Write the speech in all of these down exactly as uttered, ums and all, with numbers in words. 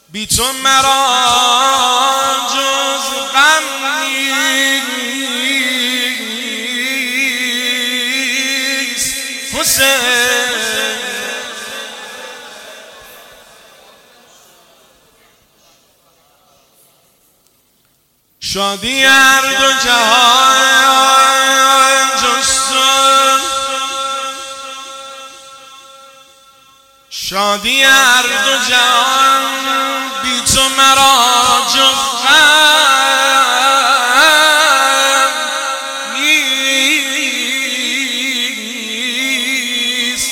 بی تو مرا جز غم نیست حسین. شادی هر دو جهان جز تو، شادی هر دو جهان بی تو مرا جز غم نیست.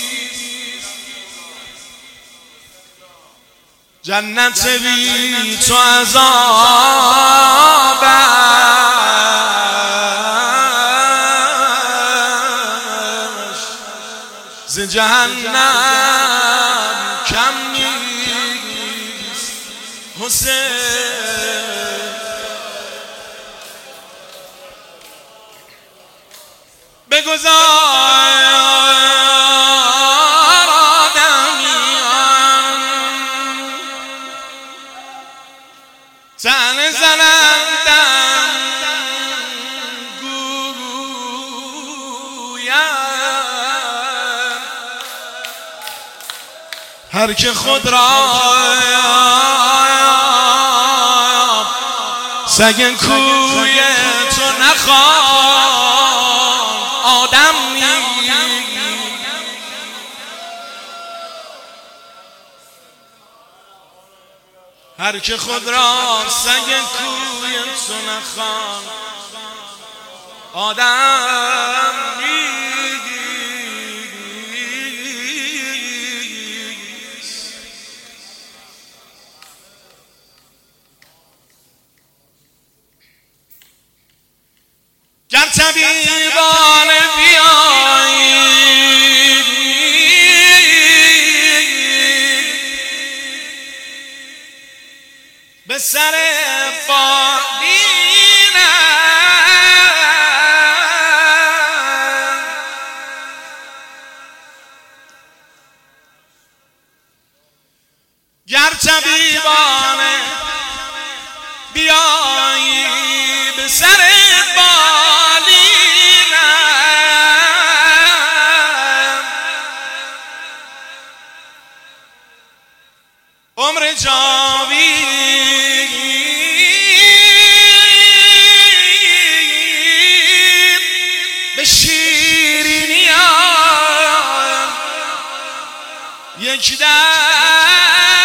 جنت بی تو عذاب است، ز جهنم کم نیست حسین. بگذار آدمیان طعنه زنندم گویم هر که خود را سگ کوی تو نخواند آدم نیست. هر که خود را سگ کوی تو نخواند آدم نیست. گر طبیبانه بیایید به سر بالینم، گر طبیبانه بیایید به سر عمر جاوید به شیرینیان یک دم